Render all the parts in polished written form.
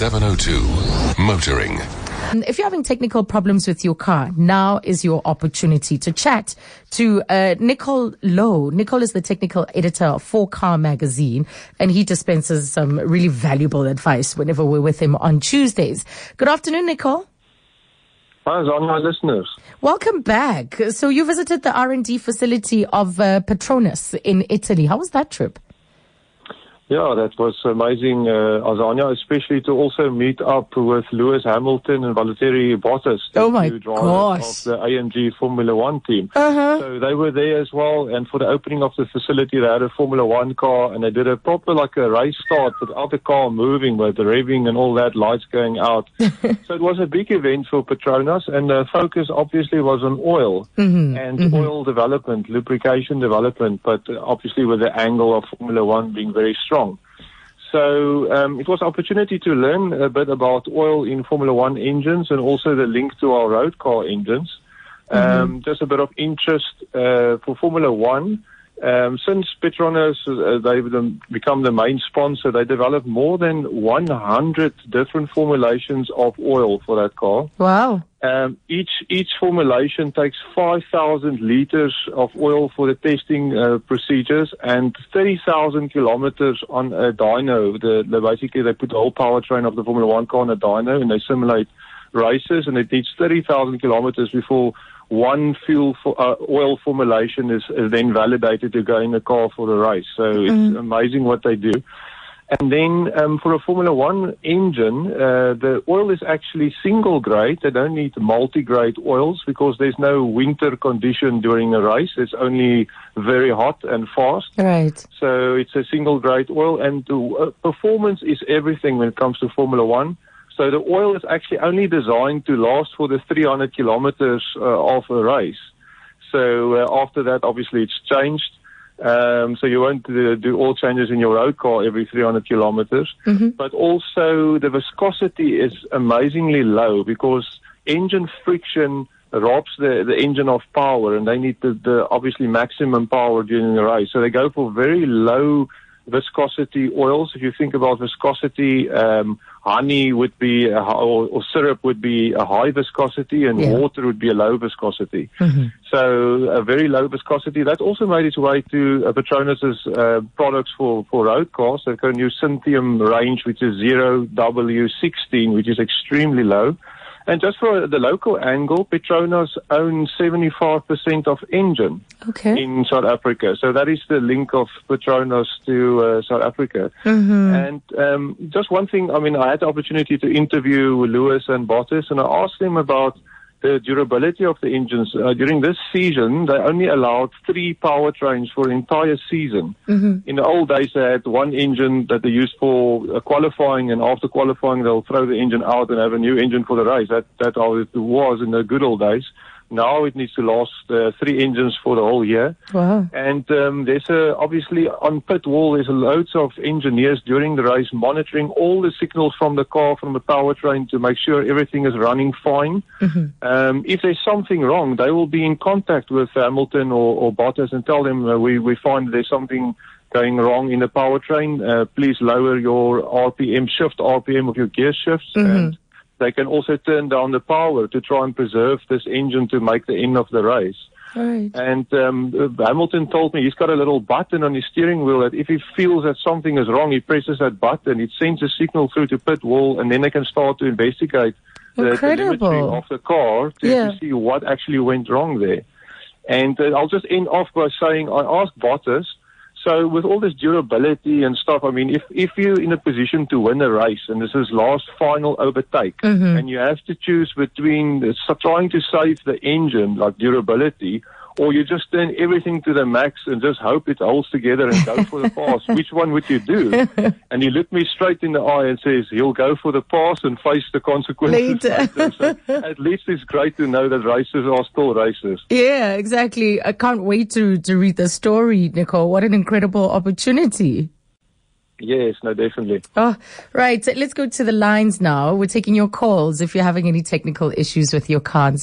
702 Motoring. If you're having technical problems with your car, now is your opportunity to chat to Nicole Lowe. Nicole is the technical editor for Car Magazine, and he dispenses some really valuable advice whenever we're with him on Tuesdays. Good afternoon, Nicole. Hi, Zanya, listeners. Welcome back. So you visited the R&D facility of Petronas in Italy. How was that trip? Yeah, that was amazing, Azania, especially to also meet up with Lewis Hamilton and Valtteri Bottas, oh my two drivers of the AMG Formula One team. So they were there as well, and for the opening of the facility, they had a Formula One car, and they did a proper like a race start without the car moving, with the revving and all that, lights going out. So it was a big event for Petronas, and the focus obviously was on oil and oil development, lubrication development, but obviously with the angle of Formula One being very strong. So it was an opportunity to learn a bit about oil in Formula One engines and also the link to our road car engines. Just a bit of interest for Formula One. Since Petronas, they've become the main sponsor, they developed more than 100 different formulations of oil for that car. Wow. Each formulation takes 5,000 liters of oil for the testing procedures and 30,000 kilometers on a dyno. Basically, they put the whole powertrain of the Formula One car on a dyno and they simulate races, and it needs 30,000 kilometers before one oil formulation is then validated to go in the car for the race. So it's amazing what they do. And then for a Formula One engine, the oil is actually single grade. They don't need multi-grade oils because there's no winter condition during a race. It's only very hot and fast. Right. So it's a single grade oil, and performance is everything when it comes to Formula One. So the oil is actually only designed to last for the 300 kilometers of a race. So after that, obviously, it's changed. So you won't do oil changes in your road car every 300 kilometers. But also the viscosity is amazingly low because engine friction robs the engine of power, and they need the obviously maximum power during the race. So they go for very low viscosity oils. If you think about viscosity, honey would be, or syrup would be a high viscosity, and water would be a low viscosity. So a very low viscosity. That also made its way to Petronas' products for road cars. They've got a new Synthium range, which is 0W16, which is extremely low. And just for the local angle, Petronas owns 75% of Engine in South Africa. So that is the link of Petronas to South Africa. And just one thing, I mean, I had the opportunity to interview Lewis and Bottas, and I asked them about the durability of the engines. During this season, they only allowed 3 powertrains for the entire season. In the old days, they had one engine that they used for qualifying, and after qualifying, they'll throw the engine out and have a new engine for the race. That's how it was in the good old days. Now it needs to last 3 engines for the whole year. Wow. And there's obviously on pit wall, there's loads of engineers during the race monitoring all the signals from the car, from the powertrain, to make sure everything is running fine. If there's something wrong, they will be in contact with Hamilton or Bottas and tell them we find there's something going wrong in the powertrain. Please lower your RPM, shift RPM of your gear shifts. And they can also turn down the power to try and preserve this engine to make the end of the race. Right. And Hamilton told me he's got a little button on his steering wheel that if he feels that something is wrong, he presses that button. It sends a signal through to pit wall, and then they can start to investigate the telemetry of the car to see what actually went wrong there. And I'll just end off by saying I asked Bottas, so with all this durability and stuff, I mean, if you're in a position to win a race, and this is last final overtake, and you have to choose between trying to save the engine, like durability, or you just turn everything to the max and just hope it holds together and go for the pass, which one would you do? And he looked me straight in the eye and says he'll go for the pass and face the consequences later. So at least it's great to know that races are still races. Yeah, exactly. I can't wait to read the story, Nicole. What an incredible opportunity. Yes, no, definitely. Oh, right. Let's go to the lines now. We're taking your calls if you're having any technical issues with your car.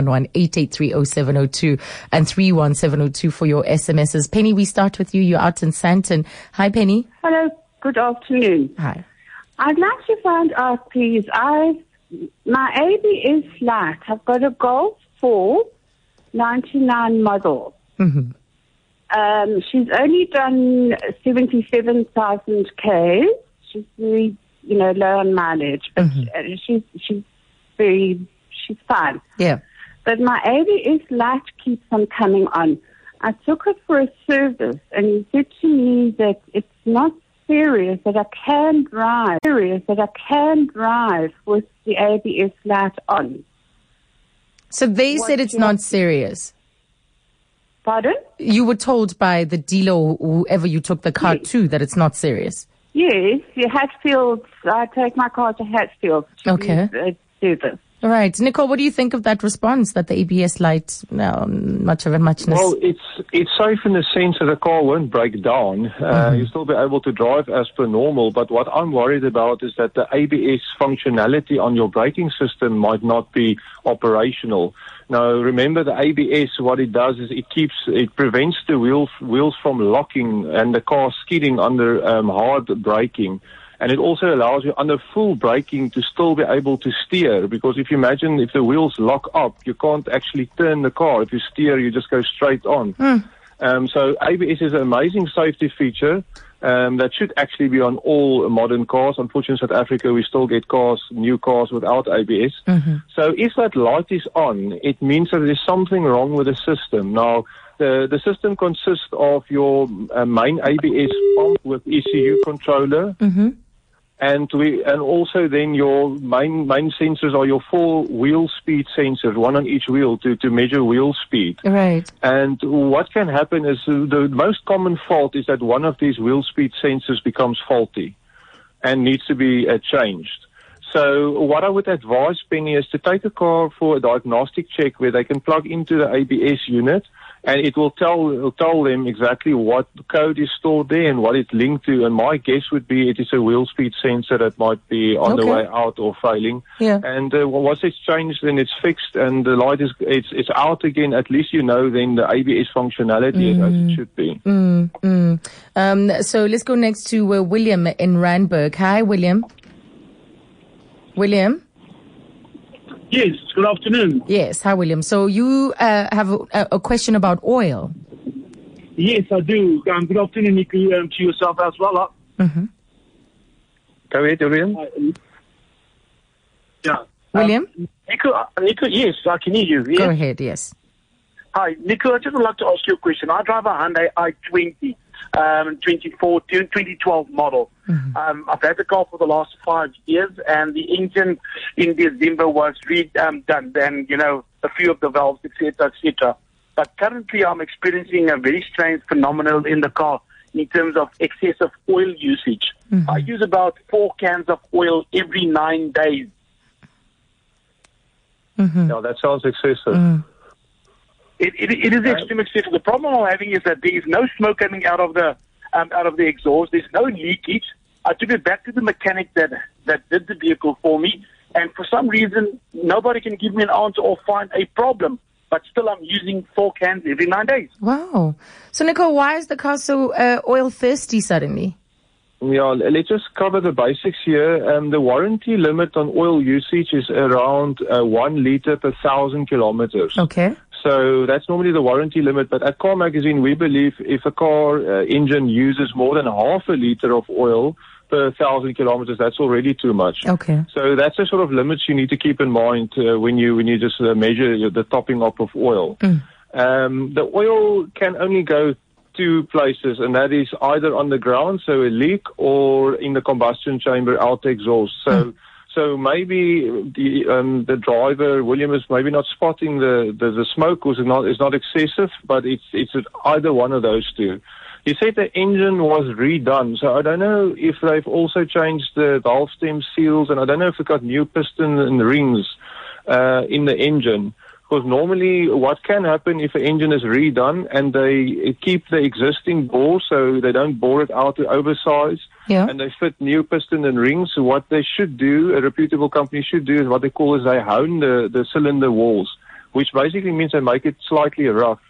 011-883-0702 and 31702 for your SMSs. Penny, we start with you. You're out in Sandton. Hi, Penny. Hello. Good afternoon. Hi. I'd like to find out, please. My ABS Lite, I've got a Golf 4 99 model. Mm-hmm. She's only done 77,000 Ks. She's very, low on mileage, but she's fine. Yeah. But my ABS Lite keeps on coming on. I took it for a service, and he said to me that it's not serious, that I can drive with the ABS Lite on. So they said it's not serious. Pardon? You were told by the dealer or whoever you took the car to that it's not serious. Yes, Hatfield. I take my car to Hatfield to do this. All right. Nicole, what do you think of that response that the ABS Lite, muchness? Well, it's safe in the sense that the car won't break down. You'll still be able to drive as per normal. But what I'm worried about is that the ABS functionality on your braking system might not be operational. Now, remember the ABS, what it does is it prevents the wheels from locking and the car skidding under hard braking. And it also allows you under full braking to still be able to steer, because if you imagine if the wheels lock up, you can't actually turn the car. If you steer, you just go straight on. So ABS is an amazing safety feature that should actually be on all modern cars. Unfortunately, in South Africa, we still get new cars without ABS. So if that light is on, it means that there's something wrong with the system. Now, the system consists of your main ABS pump with ECU controller. And also then your main sensors are your 4 wheel speed sensors, one on each wheel to measure wheel speed. Right. And what can happen is the most common fault is that one of these wheel speed sensors becomes faulty and needs to be changed. So what I would advise Penny is to take a car for a diagnostic check where they can plug into the ABS unit, and it will tell them exactly what code is stored there and what it's linked to. And my guess would be it is a wheel speed sensor that might be on the way out or failing. Yeah. And once it's changed, then it's fixed and the light it's out again. At least then the ABS functionality is as it should be. So let's go next to William in Randburg. Hi, William. William? Yes, good afternoon. Yes, hi, William. So you have a question about oil. Yes, I do. Good afternoon, Nico, to yourself as well. Go ahead, William. Yeah. William? Nico, yes, I can hear you. Yes? Go ahead, yes. Hi, Nico, I just would like to ask you a question. I drive a Hyundai i20, 2012 model. I've had the car for the last 5 years, and the engine in December was redone, and, a few of the valves, etc., etc. But currently I'm experiencing a very strange phenomenon in the car in terms of excessive oil usage. I use about 4 cans of oil every 9 days. Yeah, that sounds excessive. It is extremely excessive. The problem I'm having is that there is no smoke coming out of the exhaust. There's no leakage. I took it back to the mechanic that did the vehicle for me, and for some reason nobody can give me an answer or find a problem. But still, I'm using 4 cans every 9 days. Wow. So, Nicole, why is the car so oil thirsty suddenly? Yeah, let's just cover the basics here. The warranty limit on oil usage is around 1 liter per 1,000 kilometers. Okay. So that's normally the warranty limit. But at Car Magazine, we believe if a car engine uses more than half a liter of oil per 1,000 kilometers, that's already too much. Okay. So that's the sort of limits you need to keep in mind when you just measure the topping up of oil. The oil can only go 2 places, and that is either on the ground, so a leak, or in the combustion chamber out the exhaust. So maybe the driver, William, is maybe not spotting the smoke because it's not excessive, but it's either one of those two. He said the engine was redone, so I don't know if they've also changed the valve stem seals, and I don't know if they've got new piston and rings in the engine. Because normally what can happen if an engine is redone and they keep the existing bore, so they don't bore it out to oversize, and they fit new piston and rings, so what they should do, a reputable company should do, is what they call is they hone the cylinder walls, which basically means they make it slightly rough.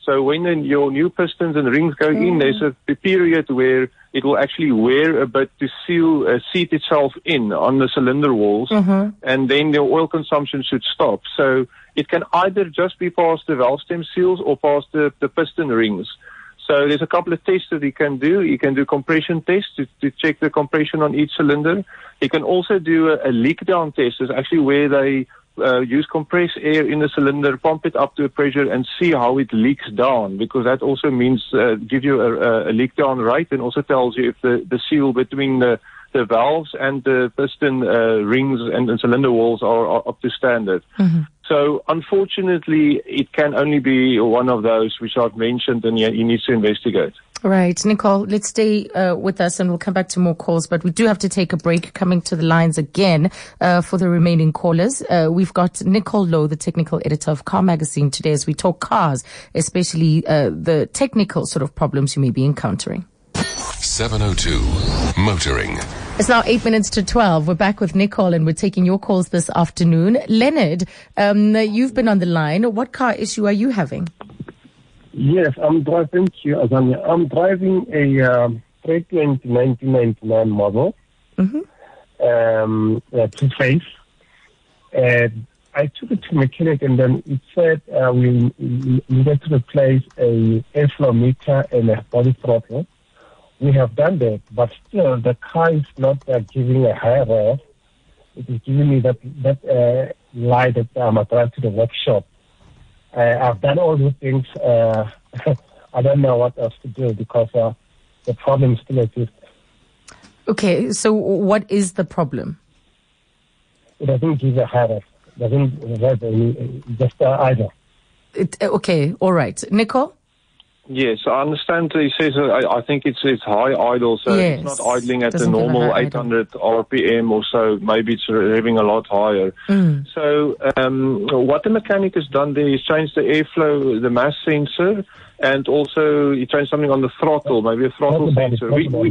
So when your new pistons and rings go in, there's a period where it will actually wear a bit to seat itself in on the cylinder walls, and then the oil consumption should stop. So it can either just be past the valve stem seals or past the piston rings. So there's a couple of tests that you can do. You can do compression tests to check the compression on each cylinder. You can also do a leak down test. It's actually where they use compressed air in the cylinder, pump it up to a pressure and see how it leaks down, because that also means give you a leak down rate, and also tells you if the seal between the valves and the piston rings and cylinder walls are up to standard. So unfortunately, it can only be one of those which I've mentioned, and you need to investigate. Right. Nicole, let's stay with us and we'll come back to more calls, but we do have to take a break. Coming to the lines again for the remaining callers. We've got Nicole Lowe, the technical editor of Car Magazine, today as we talk cars, especially the technical sort of problems you may be encountering. 702 Motoring. It's now 8 minutes to 12. We're back with Nicole and we're taking your calls this afternoon. Leonard, you've been on the line. What car issue are you having? Yes, I'm driving Azania. I'm driving a 320 1999 model, two-phase. I took it to mechanic, and then it said we needed to replace a airflow meter and a body throttle. We have done that, but still the car is not giving a high rev. It is giving me that light that I must drive to the workshop. I've done all those things. I don't know what else to do, because the problem still exists. Okay, so what is the problem? It doesn't give a high rev. It doesn't rev any, just idle. Okay, all right. Nicole? Yes, I understand. He says, I think it's high idle, so yes, it's not idling at the normal 800 RPM or so. Maybe it's revving a lot higher. So what the mechanic has done there is changed the airflow, the mass sensor, and also he changed something on the throttle, maybe a throttle sensor.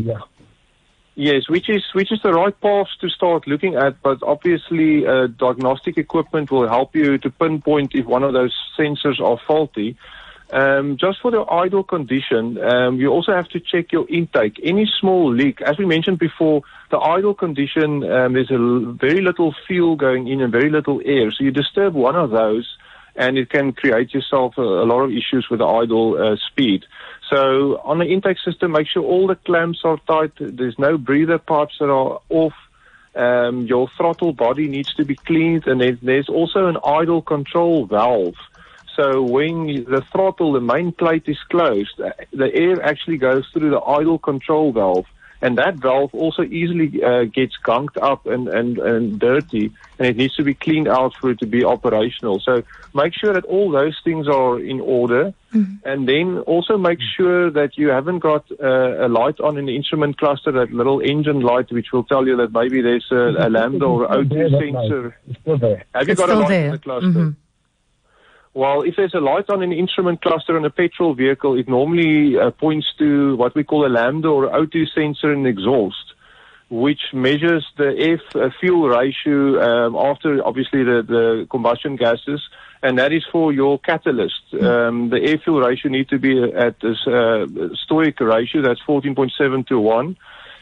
Yes, which is the right path to start looking at, but obviously diagnostic equipment will help you to pinpoint if one of those sensors are faulty. Just for the idle condition, you also have to check your intake. Any small leak, as we mentioned before, the idle condition, there's very little fuel going in and very little air. So you disturb one of those, and it can create yourself a lot of issues with the idle speed. So on the intake system, make sure all the clamps are tight. There's no breather pipes that are off. Your throttle body needs to be cleaned, and there's also an idle control valve. So when the throttle, the main plate is closed, the air actually goes through the idle control valve, and that valve also easily gets gunked up and dirty, and it needs to be cleaned out for it to be operational. So make sure that all those things are in order, and then also make sure that you haven't got a light on in the instrument cluster, that little engine light, which will tell you that maybe there's a lambda or O2 sensor. Have you got a light in the cluster? Well, if there's a light on an instrument cluster on a petrol vehicle, it normally points to what we call a lambda or O2 sensor in the exhaust, which measures the air-fuel ratio after, obviously, the combustion gases, and that is for your catalyst. The air-fuel ratio needs to be at this stoic ratio, that's 14.7 to 1.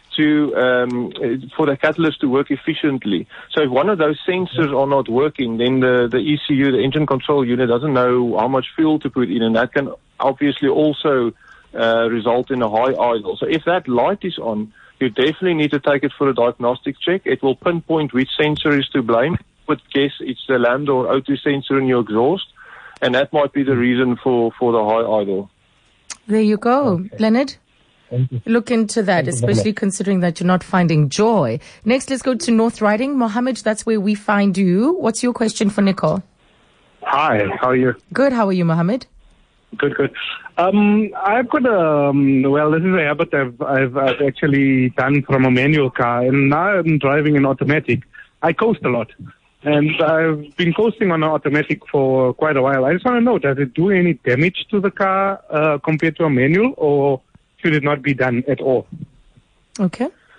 For the catalyst to work efficiently. So if one of those sensors are not working, then the ECU, the engine control unit, doesn't know how much fuel to put in, and that can obviously also result in a high idle. So if that light is on, you definitely need to take it for a diagnostic check. It will pinpoint which sensor is to blame. But guess it's the lambda or O2 sensor in your exhaust, and that might be the reason for the high idle. There you go, okay. Leonard. Look into that, especially considering that you're not finding joy. Next, let's go to North Riding. Mohammed, that's where we find you. What's your question for Nicole? Hi, how are you? Good, how are you, Mohammed? Good. I've got this is a habit I've actually done from a manual car, and now I'm driving an automatic. I coast a lot, and I've been coasting on an automatic for quite a while. I just want to know, does it do any damage to the car compared to a manual, or should it not be done at all? Okay.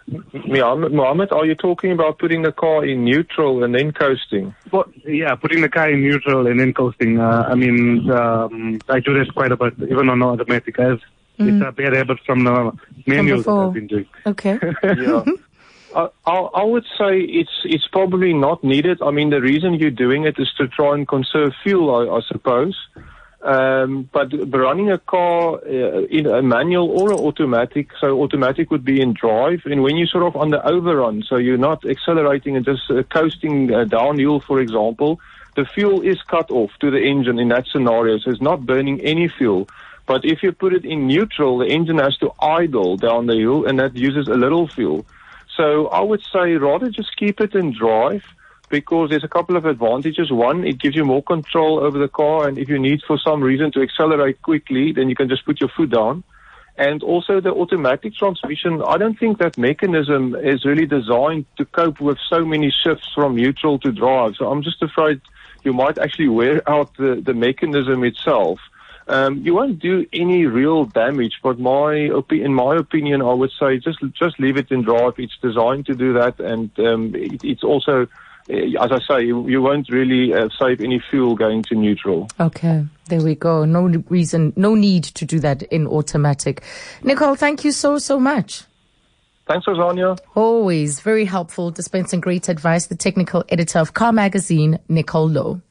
Mohammed, are you talking about putting the car in neutral and then coasting? Well, yeah, putting the car in neutral and then coasting. I do that quite a bit, even on automatic. It's a bad habit from the manual that I've been doing. Okay. Yeah. I would say it's probably not needed. I mean, the reason you're doing it is to try and conserve fuel, I suppose. But running a car in a manual or an automatic, so automatic would be in drive, and when you're sort of on the overrun, so you're not accelerating and just coasting downhill, for example, the fuel is cut off to the engine in that scenario, so it's not burning any fuel. But if you put it in neutral, the engine has to idle down the hill, and that uses a little fuel. So I would say rather just keep it in drive, because there's a couple of advantages. One, it gives you more control over the car, and if you need for some reason to accelerate quickly, then you can just put your foot down. And also the automatic transmission, I don't think that mechanism is really designed to cope with so many shifts from neutral to drive. So I'm just afraid you might actually wear out the mechanism itself. You won't do any real damage, but in my opinion, I would say just leave it in drive. It's designed to do that, and it's also, as I say, you won't really save any fuel going to neutral. Okay, there we go. No need to do that in automatic. Nicole, thank you so much. Thanks, Azania. Always very helpful, dispensing great advice. The technical editor of Car Magazine, Nicole Lowe.